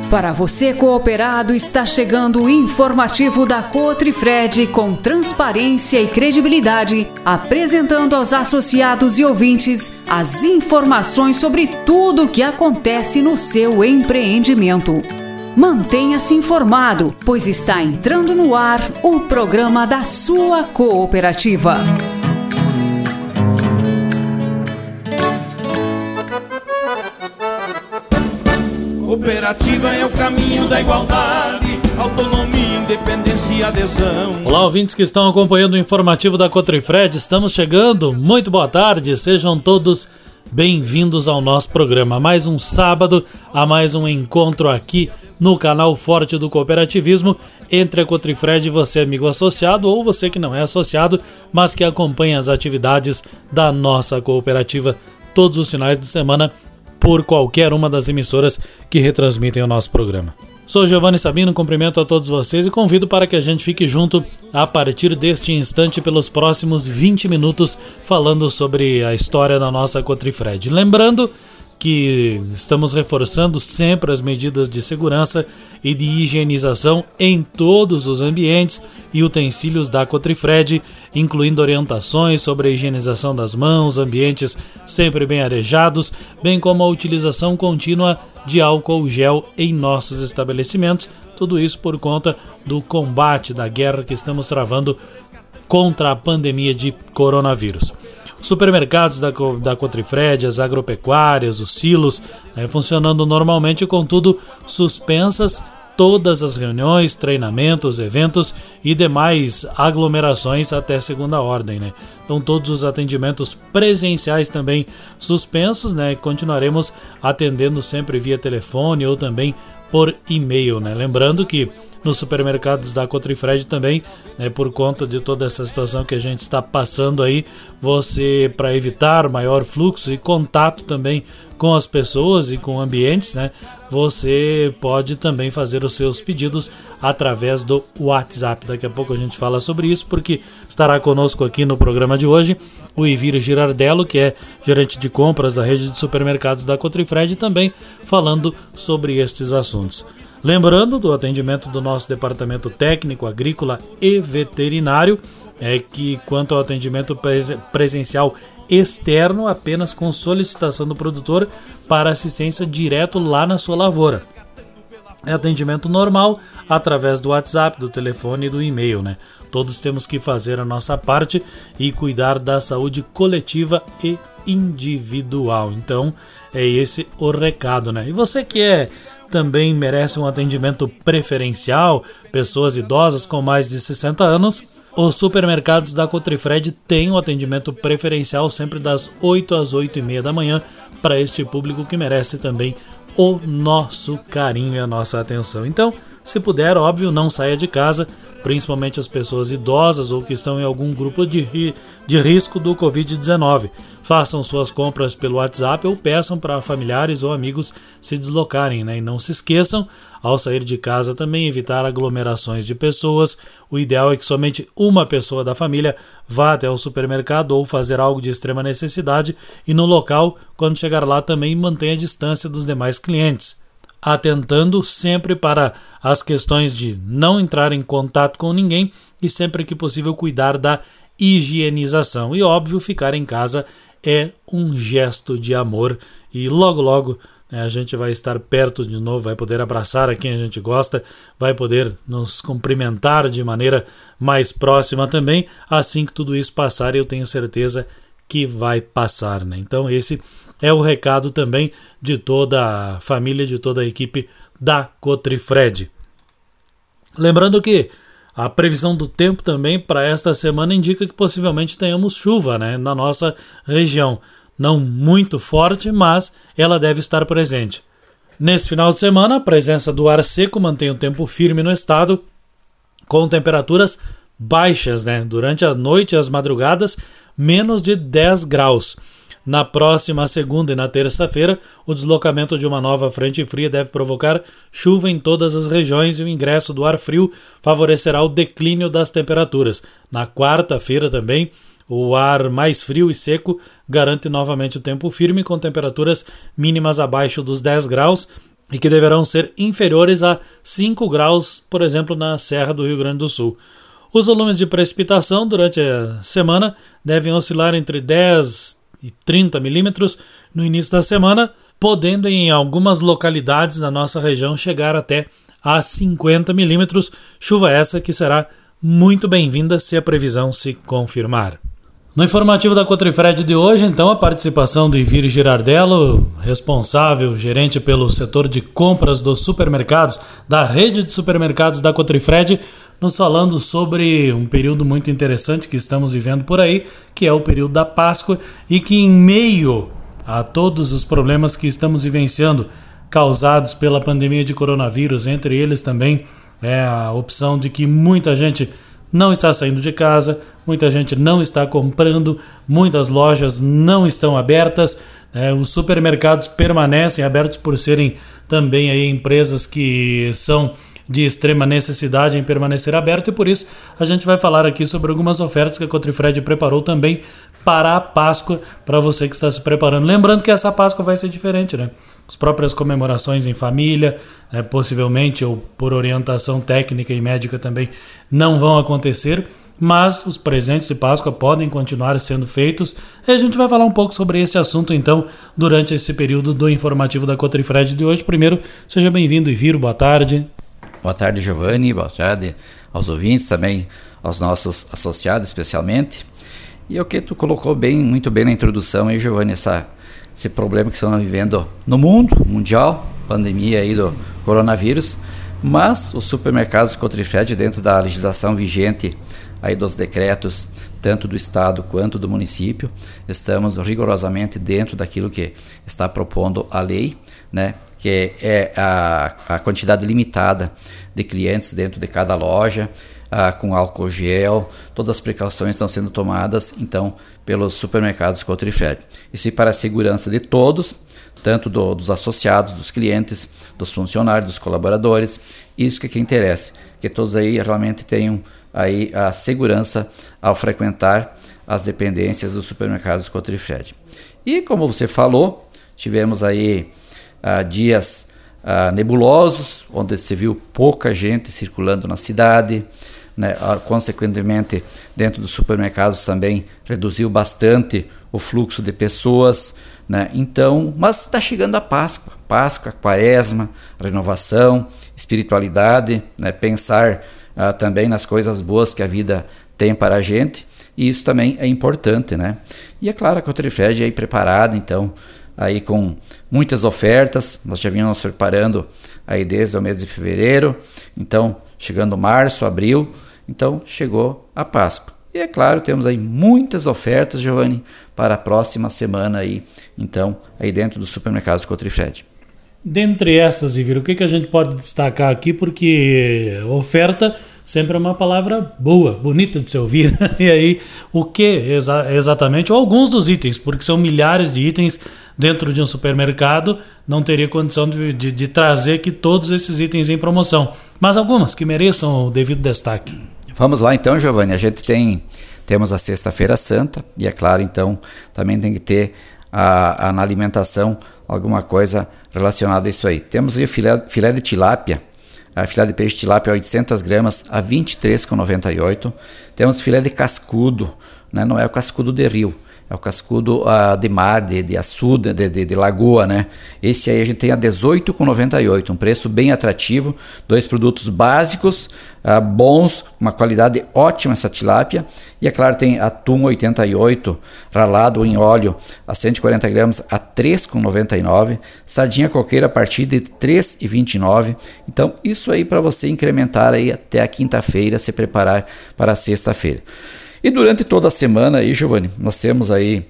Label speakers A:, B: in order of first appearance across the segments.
A: Para você cooperado, está chegando o informativo da Cotrifred com transparência e credibilidade, apresentando aos associados e ouvintes as informações sobre tudo o que acontece no seu empreendimento. Mantenha-se informado, pois está entrando no ar o programa da sua cooperativa.
B: Cooperativa é o caminho da igualdade, autonomia, independência e adesão.
C: Olá, ouvintes que estão acompanhando o informativo da Cotrifred, estamos chegando. Muito boa tarde, sejam todos bem-vindos ao nosso programa. Mais um sábado, a mais um encontro aqui no canal Forte do Cooperativismo entre a Cotrifred e você, amigo associado, ou você que não é associado, mas que acompanha as atividades da nossa cooperativa todos os finais de semana por qualquer uma das emissoras que retransmitem o nosso programa. Sou Giovanni Sabino, cumprimento a todos vocês e convido para que a gente fique junto a partir deste instante pelos próximos 20 minutos falando sobre a história da nossa Cotrifred. Lembrando que estamos reforçando sempre as medidas de segurança e de higienização em todos os ambientes e utensílios da Cotrifred, incluindo orientações sobre a higienização das mãos, ambientes sempre bem arejados, bem como a utilização contínua de álcool gel em nossos estabelecimentos, tudo isso por conta do combate da guerra que estamos travando contra a pandemia de coronavírus. Supermercados da Cotrifred, as agropecuárias, os silos, funcionando normalmente, contudo suspensas todas as reuniões, treinamentos, eventos e demais aglomerações até segunda ordem, Então todos os atendimentos presenciais também suspensos, Continuaremos atendendo sempre via telefone ou também por e-mail, Lembrando que nos supermercados da Cotrifred também, por conta de toda essa situação que a gente está passando aí, você, para evitar maior fluxo e contato também com as pessoas e com ambientes, você pode também fazer os seus pedidos através do WhatsApp. Daqui a pouco a gente fala sobre isso, porque estará conosco aqui no programa de hoje o Iviro Girardello, que é gerente de compras da rede de supermercados da Cotrifred, também falando sobre estes assuntos. Lembrando do atendimento do nosso departamento técnico, agrícola e veterinário, que quanto ao atendimento presencial externo, apenas com solicitação do produtor para assistência direto lá na sua lavoura. É atendimento normal através do WhatsApp, do telefone e do e-mail, Todos temos que fazer a nossa parte e cuidar da saúde coletiva e individual. Então, é esse o recado, E você que também merece um atendimento preferencial, pessoas idosas com mais de 60 anos, os supermercados da Cotrifred têm um atendimento preferencial sempre das 8 às 8h30 da manhã para este público que merece também o nosso carinho e a nossa atenção. Então, se puder, óbvio, não saia de casa, principalmente as pessoas idosas ou que estão em algum grupo de risco do Covid-19. Façam suas compras pelo WhatsApp ou peçam para familiares ou amigos se deslocarem, E não se esqueçam, ao sair de casa também, evitar aglomerações de pessoas. O ideal é que somente uma pessoa da família vá até o supermercado ou fazer algo de extrema necessidade e no local, quando chegar lá, também mantenha a distância dos demais clientes, atentando sempre para as questões de não entrar em contato com ninguém e sempre que possível cuidar da higienização. E óbvio, ficar em casa é um gesto de amor e logo logo a gente vai estar perto de novo, vai poder abraçar a quem a gente gosta, vai poder nos cumprimentar de maneira mais próxima também, assim que tudo isso passar, eu tenho certeza que vai passar, Então esse é o recado também de toda a família, de toda a equipe da Cotrifred. Lembrando que a previsão do tempo também para esta semana indica que possivelmente tenhamos chuva, na nossa região. Não muito forte, mas ela deve estar presente. Nesse final de semana, a presença do ar seco mantém o tempo firme no estado, com temperaturas baixas, durante a noite e as madrugadas, menos de 10 graus. Na próxima segunda e na terça-feira, o deslocamento de uma nova frente fria deve provocar chuva em todas as regiões e o ingresso do ar frio favorecerá o declínio das temperaturas. Na quarta-feira também, o ar mais frio e seco garante novamente o tempo firme com temperaturas mínimas abaixo dos 10 graus e que deverão ser inferiores a 5 graus, por exemplo, na Serra do Rio Grande do Sul. Os volumes de precipitação durante a semana devem oscilar entre 10 e 30 milímetros no início da semana, podendo em algumas localidades da nossa região chegar até a 50 milímetros, chuva essa que será muito bem-vinda se a previsão se confirmar. No informativo da Cotrifred de hoje, então, a participação do Ivir Girardello, responsável, gerente pelo setor de compras dos supermercados, da rede de supermercados da Cotrifred, nos falando sobre um período muito interessante que estamos vivendo por aí, que é o período da Páscoa, e que em meio a todos os problemas que estamos vivenciando, causados pela pandemia de coronavírus, entre eles também a opção de que muita gente não está saindo de casa, muita gente não está comprando, muitas lojas não estão abertas, os supermercados permanecem abertos por serem também aí empresas que são de extrema necessidade em permanecer aberto, e por isso a gente vai falar aqui sobre algumas ofertas que a Cotrifred preparou também para a Páscoa, para você que está se preparando. Lembrando que essa Páscoa vai ser diferente, né? As próprias comemorações em família, possivelmente, ou por orientação técnica e médica também, não vão acontecer, mas os presentes de Páscoa podem continuar sendo feitos, e a gente vai falar um pouco sobre esse assunto, então, durante esse período do informativo da Cotrifred de hoje. Primeiro, seja bem-vindo, Ivir, boa tarde.
D: Boa tarde, Giovanni, boa tarde aos ouvintes, também aos nossos associados, especialmente. E o que tu colocou muito bem na introdução aí, Giovanni, esse problema que estamos vivendo no mundo mundial, pandemia aí do coronavírus, mas os supermercados Cotrifred, dentro da legislação vigente aí dos decretos, tanto do estado quanto do município, estamos rigorosamente dentro daquilo que está propondo a lei, né, que é a quantidade limitada de clientes dentro de cada loja, com álcool gel, todas as precauções estão sendo tomadas, então, pelos supermercados Cotrifred. Isso é para a segurança de todos, tanto dos associados, dos clientes, dos funcionários, dos colaboradores. Isso que interessa, que todos aí realmente tenham aí a segurança ao frequentar as dependências dos supermercados Cotrifred. E como você falou, tivemos aí dias nebulosos, onde se viu pouca gente circulando na cidade, né? Consequentemente, dentro dos supermercados também reduziu bastante o fluxo de pessoas, né? Então, mas está chegando a Páscoa, Quaresma, renovação, espiritualidade, né? Pensar também nas coisas boas que a vida tem para a gente, e isso também é importante, né? E é claro, a Cotrifred aí preparada, então, aí com muitas ofertas, nós já vínhamos preparando aí desde o mês de fevereiro, então chegando março, abril, então chegou a Páscoa. E é claro, temos aí muitas ofertas, Giovanni, para a próxima semana aí, então, aí dentro dos supermercados Cotrifred.
C: Dentre essas, Ivir, o que a gente pode destacar aqui, porque oferta sempre é uma palavra boa, bonita de se ouvir. E aí, o que exatamente? Ou alguns dos itens, porque são milhares de itens dentro de um supermercado, não teria condição de trazer aqui todos esses itens em promoção. Mas algumas que mereçam o devido destaque.
D: Vamos lá então, Giovanni. A gente temos a Sexta-feira Santa, e é claro, então, também tem que ter na alimentação alguma coisa relacionada a isso aí. Temos aí o filé de tilápia, a filé de peixe de tilápia 800 gramas a R$ 23,98. Temos filé de cascudo, né? Não é o cascudo de rio, é o cascudo de mar, de açude, de lagoa, né? Esse aí a gente tem a R$ 18,98, um preço bem atrativo, 2 produtos básicos, bons, uma qualidade ótima essa tilápia. E é claro, tem atum 88, ralado em óleo a 140 gramas a R$ 3,99, sardinha coqueira a partir de R$ 3,29. Então isso aí para você incrementar aí até a quinta-feira, se preparar para a sexta-feira. E durante toda a semana aí, Giovanni, nós temos aí,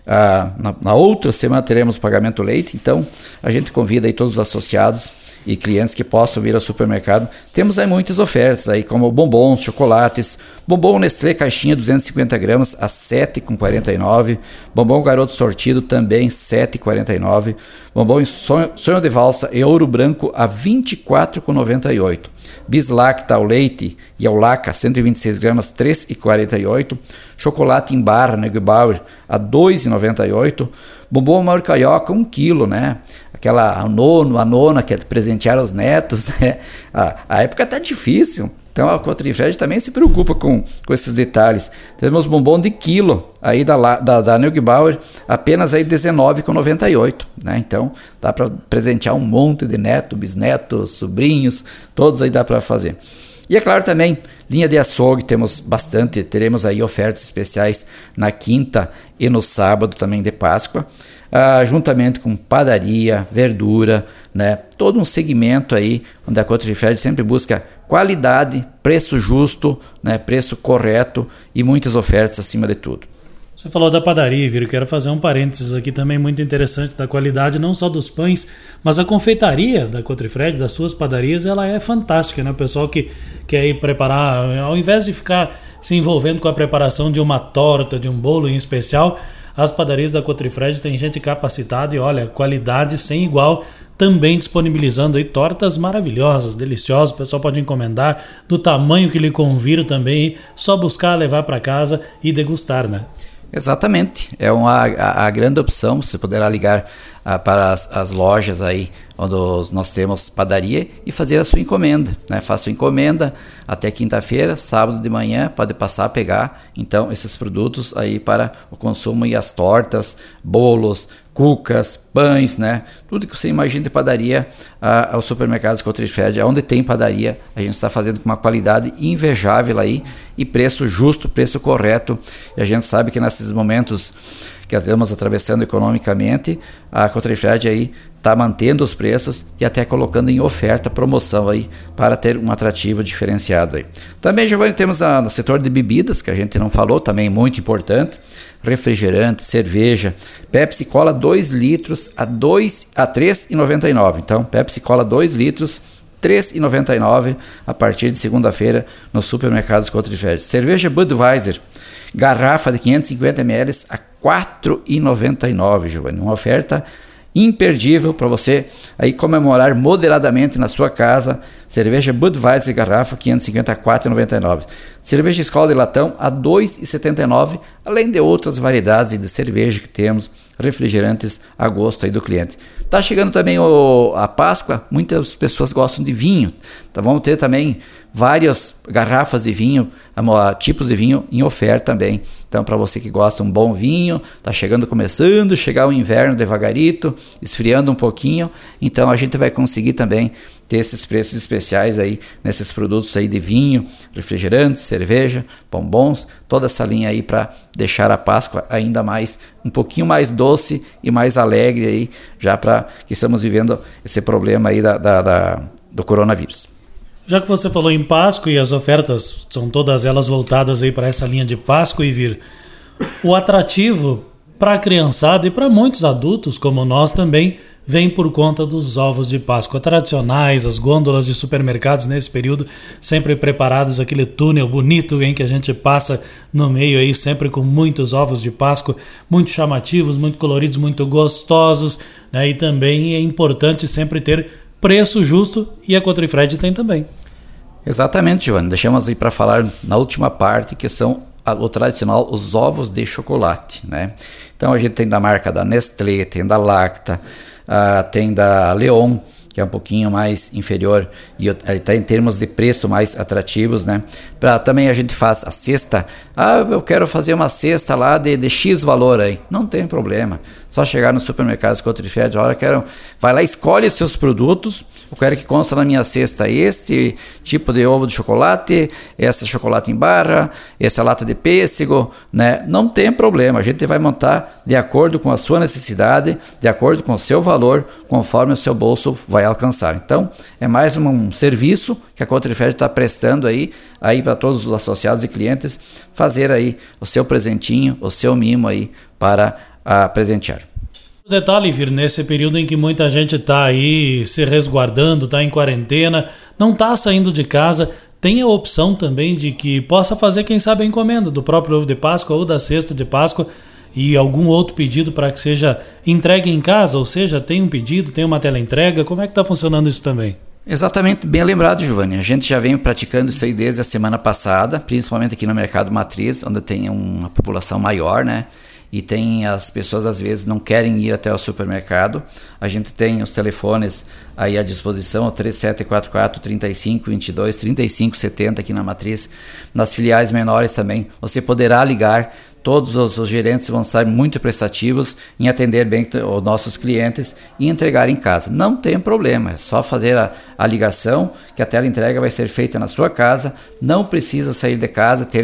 D: na outra semana teremos o pagamento leite, então a gente convida aí todos os associados e clientes que possam vir ao supermercado. Temos aí muitas ofertas aí, como bombons, chocolates, bombom Nestlé caixinha 250 gramas a R$ 7,49, bombom Garoto sortido também R$ 7,49, bombom sonho de valsa e ouro branco a R$ 24,98, Bislacta ao leite e Aulaca 126 gramas 3,48, chocolate em barra Neugebauer a 2,98, bombom maior carioca 1 quilo, né? Aquela a nona que é presentear os netos, né? A época tá difícil. Então a Cotrifred também se preocupa com esses detalhes. Temos bombom de quilo aí da Neugebauer apenas aí R$19,98, né? Então dá para presentear um monte de neto, bisnetos, sobrinhos, todos aí dá para fazer. E é claro também, linha de açougue, teremos aí ofertas especiais na quinta e no sábado também de Páscoa, juntamente com padaria, verdura, né? Todo um segmento aí onde a Cotrifred sempre busca qualidade, preço justo, né? Preço correto e muitas ofertas acima de tudo.
C: Você falou da padaria, Viro, quero fazer um parênteses aqui também muito interessante da qualidade não só dos pães, mas a confeitaria da Cotrifred, das suas padarias, ela é fantástica, né? O pessoal que quer ir preparar, ao invés de ficar se envolvendo com a preparação de uma torta, de um bolo em especial, as padarias da Cotrifred tem gente capacitada e olha, qualidade sem igual, também disponibilizando aí tortas maravilhosas, deliciosas, o pessoal pode encomendar do tamanho que lhe convira também, só buscar, levar para casa e degustar, né?
D: Exatamente, é a grande opção. Você poderá ligar para as lojas aí onde nós temos padaria e fazer a sua encomenda, né? Faça sua encomenda até quinta-feira, sábado de manhã pode passar a pegar então esses produtos aí para o consumo e as tortas, bolos, cucas, pães, né? Tudo que você imagina de padaria, ao supermercado Cotrifred, onde tem padaria, a gente está fazendo com uma qualidade invejável aí e preço justo, preço correto. E a gente sabe que nesses momentos que estamos atravessando economicamente, a Cotrifred aí está mantendo os preços e até colocando em oferta, promoção aí, para ter um atrativo diferenciado aí. Também, Giovanni, temos no setor de bebidas, que a gente não falou, também muito importante, refrigerante, cerveja, Pepsi Cola 2 litros a R$ 3,99. Então, Pepsi Cola 2 litros, R$ 3,99 a partir de segunda-feira nos supermercados Cotrifred. Cerveja Budweiser, garrafa de 550 ml a R$ 4,99, Giovanni. Uma oferta imperdível para você aí comemorar moderadamente na sua casa. Cerveja Budweiser garrafa 550 a R$ 4,99. Cerveja Skol de latão a R$ 2,79, além de outras variedades de cerveja que temos, refrigerantes a gosto aí do cliente. Tá chegando também a Páscoa, muitas pessoas gostam de vinho. Então vamos ter também várias garrafas de vinho, tipos de vinho em oferta também. Então para você que gosta de um bom vinho, tá começando a chegar o inverno devagarito, esfriando um pouquinho, então a gente vai conseguir também ter esses preços especiais aí nesses produtos aí de vinho, refrigerantes, cerveja, bombons, toda essa linha aí para deixar a Páscoa ainda mais, um pouquinho mais doce e mais alegre aí, já para que estamos vivendo esse problema aí do coronavírus.
C: Já que você falou em Páscoa e as ofertas são todas elas voltadas aí para essa linha de Páscoa, e Vir, o atrativo para a criançada e para muitos adultos como nós também vem por conta dos ovos de Páscoa tradicionais, as gôndolas de supermercados nesse período sempre preparados, aquele túnel bonito em que a gente passa no meio aí sempre com muitos ovos de Páscoa, muito chamativos, muito coloridos, muito gostosos, né? E também é importante sempre ter preço justo, e a Cotrifred tem também.
D: Exatamente, Giovanni. Deixamos aí para falar na última parte, que são o tradicional, os ovos de chocolate, né? Então a gente tem da marca da Nestlé, tem da Lacta, tem da Leon, que é um pouquinho mais inferior e está em termos de preço mais atrativos, né? Também a gente faz a cesta. Eu quero fazer uma cesta lá de X valor aí. Não tem problema. Só chegar no supermercado Cotrifred, vai lá, escolhe seus produtos. Eu quero que consta na minha cesta este tipo de ovo de chocolate, essa chocolate em barra, essa lata de pêssego, né? Não tem problema. A gente vai montar de acordo com a sua necessidade, de acordo com o seu valor, conforme o seu bolso vai alcançar. Então, é mais um serviço que a Cotrifred está prestando aí para todos os associados e clientes, fazer aí o seu presentinho, o seu mimo aí para presentear.
C: O detalhe, Vir, nesse período em que muita gente está aí se resguardando, está em quarentena, não está saindo de casa, tem a opção também de que possa fazer, quem sabe, a encomenda do próprio ovo de Páscoa ou da cesta de Páscoa e algum outro pedido para que seja entregue em casa, ou seja, tem um pedido, tem uma teleentrega. Como é que está funcionando isso também?
D: Exatamente, bem lembrado, Giovanni. A gente já vem praticando isso aí desde a semana passada, principalmente aqui no mercado matriz, onde tem uma população maior, né? E tem as pessoas às vezes não querem ir até o supermercado. A gente tem os telefones aí à disposição, o 3744-3522, 3570 aqui na matriz. Nas filiais menores também você poderá ligar. Todos os gerentes vão estar muito prestativos em atender bem os nossos clientes e entregar em casa. Não tem problema, é só fazer a ligação, que a teleentrega vai ser feita na sua casa. Não precisa sair de casa, ter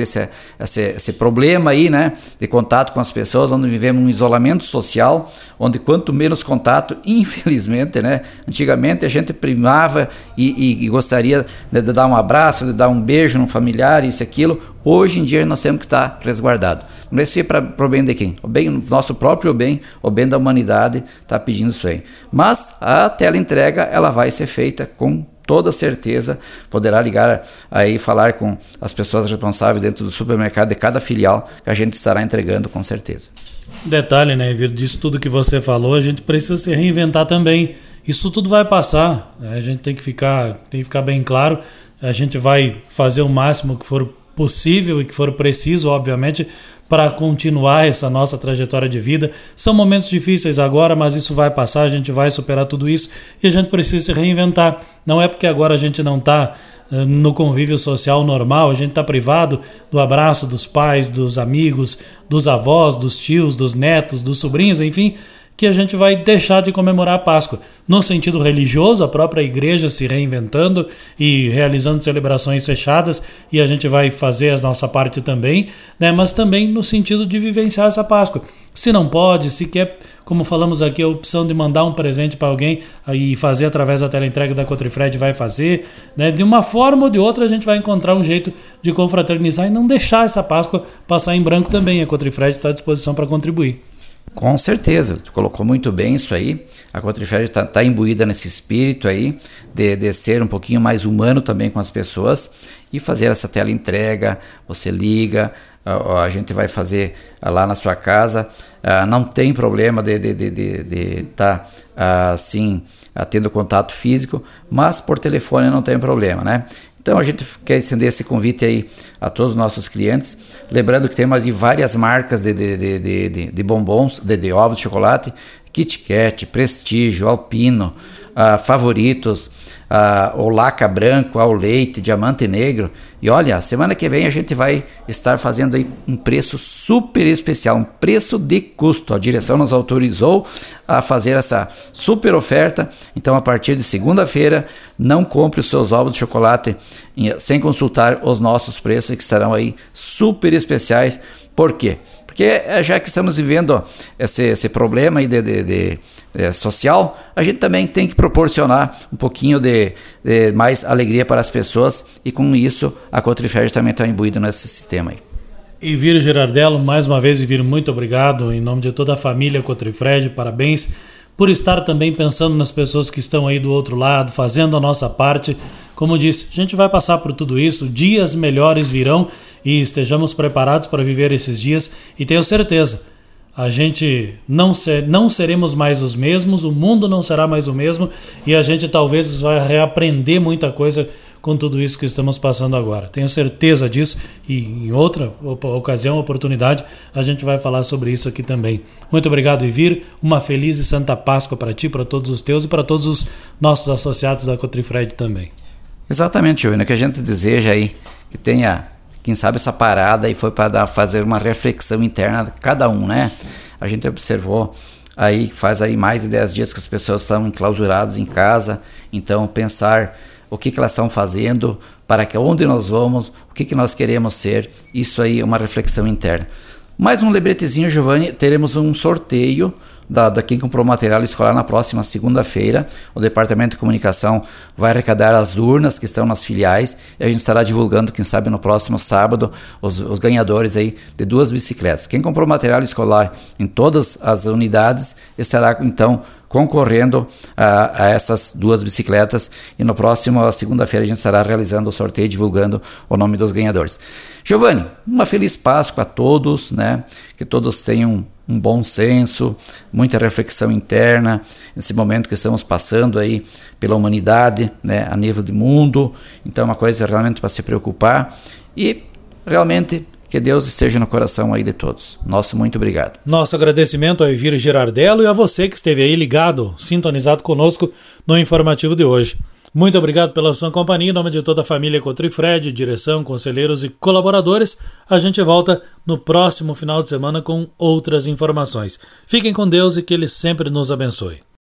D: esse problema aí, né, de contato com as pessoas, onde vivemos um isolamento social, onde quanto menos contato, infelizmente, né, antigamente a gente primava e gostaria de dar um abraço, de dar um beijo num familiar, isso e aquilo. Hoje em dia nós temos que estar resguardados. Não vai ser para o bem de quem? O nosso próprio bem, o bem da humanidade está pedindo isso aí. Mas a teleentrega ela vai ser feita com toda certeza. Poderá ligar aí, falar com as pessoas responsáveis dentro do supermercado de cada filial, que a gente estará entregando com certeza.
C: Detalhe, né, Vir, disso tudo que você falou, a gente precisa se reinventar também. Isso tudo vai passar, né? A gente tem que ficar bem claro. A gente vai fazer o máximo que for possível e que for preciso, obviamente, para continuar essa nossa trajetória de vida. São momentos difíceis agora, mas isso vai passar, a gente vai superar tudo isso e a gente precisa se reinventar. Não é porque agora a gente não está no convívio social normal, a gente está privado do abraço dos pais, dos amigos, dos avós, dos tios, dos netos, dos sobrinhos, enfim, que a gente vai deixar de comemorar a Páscoa. No sentido religioso, a própria igreja se reinventando e realizando celebrações fechadas, e a gente vai fazer a nossa parte também, né? Mas também no sentido de vivenciar essa Páscoa. Se não pode, se quer, como falamos aqui, a opção de mandar um presente para alguém e fazer através da teleentrega da Cotrifred, vai fazer, né? De uma forma ou de outra a gente vai encontrar um jeito de confraternizar e não deixar essa Páscoa passar em branco também. A Cotrifred está à disposição para contribuir.
D: Com certeza, tu colocou muito bem isso aí. A Cotrifred está imbuída nesse espírito aí de ser um pouquinho mais humano também com as pessoas e fazer essa teleentrega. Você liga, a gente vai fazer lá na sua casa. Não tem problema de estar assim tendo contato físico, mas por telefone não tem problema, né? Então a gente quer estender esse convite aí a todos os nossos clientes, lembrando que temos aí várias marcas de bombons, de ovos de chocolate, Kit Kat, Prestígio, Alpino, Favoritos, o Laca Branco, ao Leite, Diamante Negro. E olha, semana que vem a gente vai estar fazendo aí um preço super especial, um preço de custo. A direção nos autorizou a fazer essa super oferta. Então, a partir de segunda-feira, não compre os seus ovos de chocolate sem consultar os nossos preços, que estarão aí super especiais. Por quê? Porque já que estamos vivendo esse problema aí de social, a gente também tem que proporcionar um pouquinho de mais alegria para as pessoas, e com isso a Cotrifred também está imbuída nesse sistema aí.
C: E Vir Girardello, mais uma vez, Vir, muito obrigado em nome de toda a família Cotrifred, parabéns por estar também pensando nas pessoas que estão aí do outro lado, fazendo a nossa parte. Como disse, a gente vai passar por tudo isso, dias melhores virão e estejamos preparados para viver esses dias, e tenho certeza, a gente não seremos mais os mesmos, o mundo não será mais o mesmo, e a gente talvez vai reaprender muita coisa com tudo isso que estamos passando agora. Tenho certeza disso, e em outra ocasião, oportunidade, a gente vai falar sobre isso aqui também. Muito obrigado, Ivir. Uma feliz e santa Páscoa para ti, para todos os teus e para todos os nossos associados da Cotrifred também.
D: Exatamente, Júnior, que a gente deseja aí que tenha, quem sabe, essa parada aí foi para fazer uma reflexão interna de cada um, né? A gente observou aí, faz aí mais de 10 dias que as pessoas estão enclausuradas em casa, então pensar o que elas estão fazendo, para que onde nós vamos, o que nós queremos ser, isso aí é uma reflexão interna. Mais um lembretezinho, Giovanni, teremos um sorteio da quem comprou material escolar na próxima segunda-feira. O Departamento de Comunicação vai arrecadar as urnas que estão nas filiais e a gente estará divulgando, quem sabe, no próximo sábado, os ganhadores aí de 2 bicicletas. Quem comprou material escolar em todas as unidades estará, então, concorrendo a essas 2 bicicletas, e no próximo segunda-feira a gente estará realizando o sorteio, divulgando o nome dos ganhadores. Giovanni, uma feliz Páscoa a todos, né? Que todos tenham um bom senso, muita reflexão interna nesse momento que estamos passando aí pela humanidade, né, a nível de mundo. Então é uma coisa realmente para se preocupar, e realmente que Deus esteja no coração aí de todos. Nosso muito obrigado.
C: Nosso agradecimento ao Elviro Girardello e a você que esteve aí ligado, sintonizado conosco no informativo de hoje. Muito obrigado pela sua companhia. Em nome de toda a família Cotrifred, direção, conselheiros e colaboradores, a gente volta no próximo final de semana com outras informações. Fiquem com Deus e que Ele sempre nos abençoe.